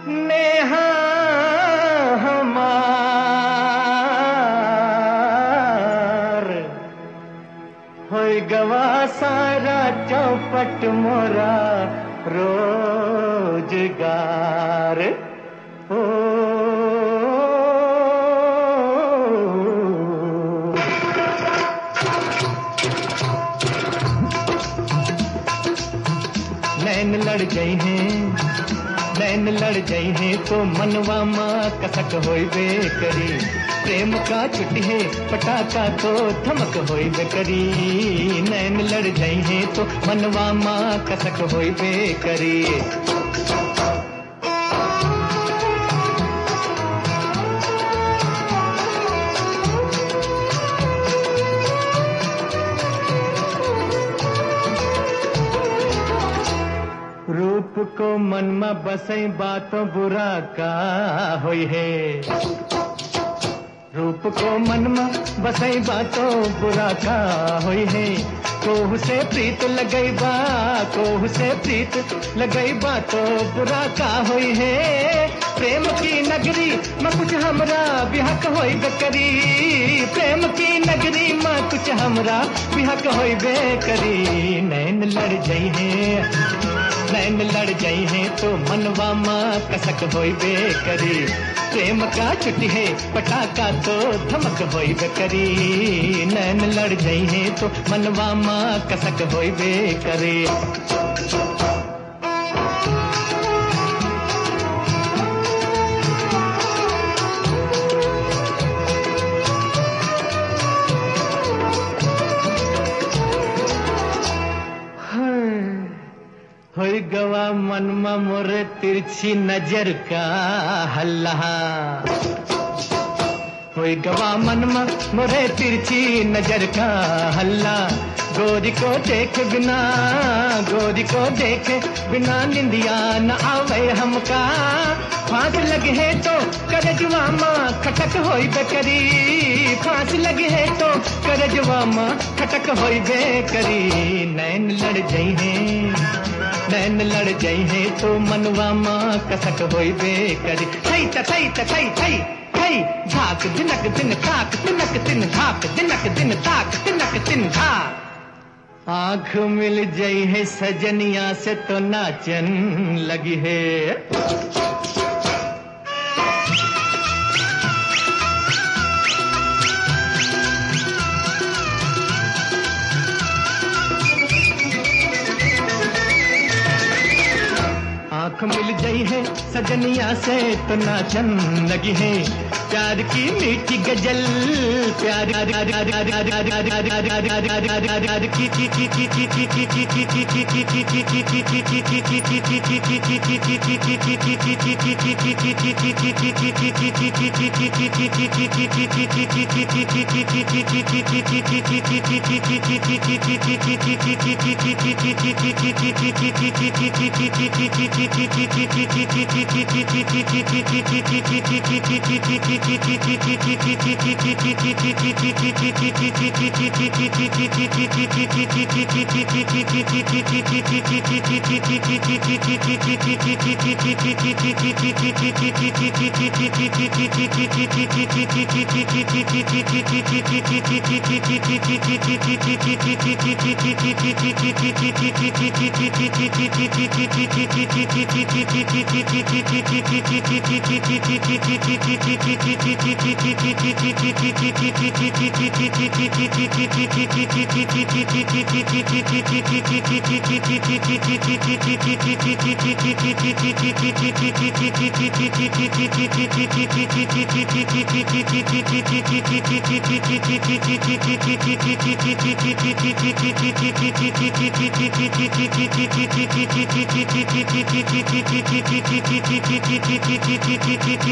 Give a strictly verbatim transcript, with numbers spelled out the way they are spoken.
नेहा हमार होय गवा सारा चौपट मोरा रोजगार हो। नैन लड़ गई हैं नैन लड़ गई हैं तो मनवा माँ कसक होइबे करी। प्रेम का छुट्टी है पटाखा तो धमक होइबे करी। नैन लड़ गई हैं तो मनवा माँ कसक होइबे करी। रूप को मन में बसई बातों बुरा का होई है। रूप को मन में बसई बातों बुरा का होई है। कोहू से प्रीत लगई बा कोहू से प्रीत लगई बा तो बुरा का होई है। प्रेम की नगरी में कुछ हमरा बिहक होई बेकरी। प्रेम की नगरी में कुछ हमरा बिहक होई बेकरी। नैन लड़ गई है नैन लड़ गई हैं तो मनवा माँ कसक होइबे करी। प्रेम का छुट्टी है पटाखा तो धमक होइबे करी। नैन लड़ गई हैं तो मनवा माँ कसक होइबे करी। होई गवा मन में मोरे तिरछी नजर का हल्ला। होई गवा मन में मोरे तिरछी नजर का हल्ला। गोरी को देख बिना गोरी को देख बिना निंदिया न आवे हमका। फांस लगे है तो करजवा माँ खटक होई बेकरी। फांस लगे है तो करजवा माँ खटक होई बेकरी। नैन लड़ गई हैं नैन लड़ गई हैं तो मनवा माँ कसक होइबे करी। थई त थई त थई थई थई झाक दिनक दिन ताक तिनक दिन झाक दिनक दिन ताक तिनक दिन झाक। आँख मिल गई है सजनिया से तो नाचन लगी है। आँख मिल गई है सजनिया से तो नाचन लगी है। प्यार की मीठी गजल प्यार की